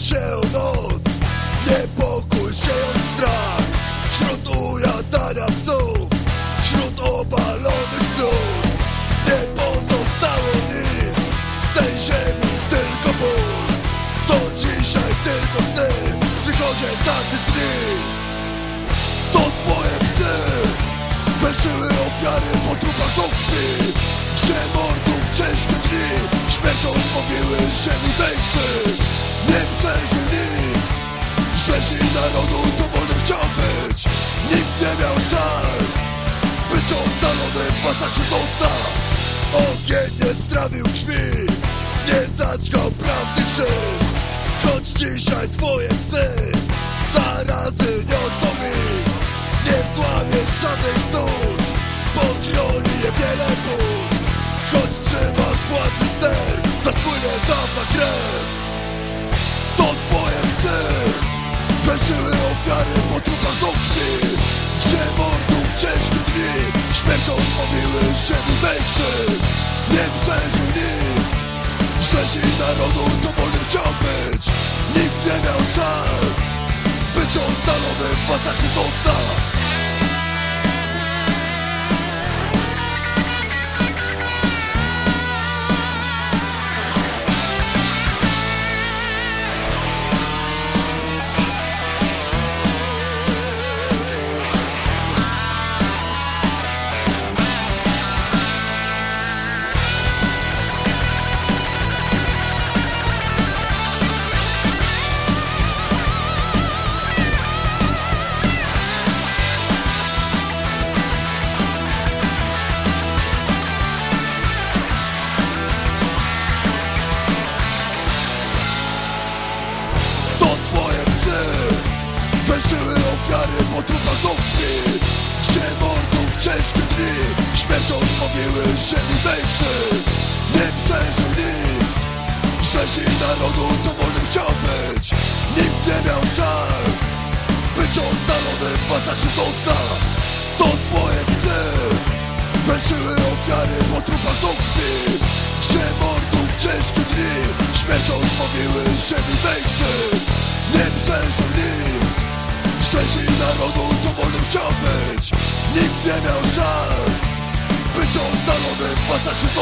się noc, niepokój sieją strach. Wśród ujadania psów, wśród obalonych trud, nie pozostało nic z tej ziemi, tylko ból. To dzisiaj tylko sny, przychodzie tacy dni. To twoje psy węszyły ofiary po trupach do krwi, gdzie mordów ciężkie dni śmiercią zmowiły ziemi tej krzy. Nie przeżył nikt rzezi narodu, to wolnym chciał być. Nikt nie miał szans być ocalony w pasach śledząca. Ogień nie strawił krwi, nie zaćgał prawdy krzyż. Choć dzisiaj twoje psy zarazy niosą ich, nie złamiesz żadnych stróż, bo chroni je wiele pust. Choć trzymasz władzy ster, zaspłynie dawna krew. To twoje psy węszyły ofiary po trupach do krwi, gdzie mordów ciężkie dni śmiercią zmowiły ziemi tej krzy. Nie przeżył nikt rzezi narodu, to wolnym chciał być. Nikt nie miał szans być ocalony w pasach śledząca. Węszyły ofiary po trupach do krwi, gdzie mordów ciężkie dni śmiercią zmowiły ziemi tej krzy. Nie przeżył nikt rzezi narodu, to wolnym chciał być. Nikt nie miał szans być ocalony w pasach śledząca. To twoje psy węszyły ofiary po trupach do krwi, gdzie mordów ciężkie dni śmiercią zmowiły ziemi tej krzy. Nie przeżył nikt rzezi narodu, to wolnym chciał być. Nikt nie miał szans być ocalony w pasach śledząca.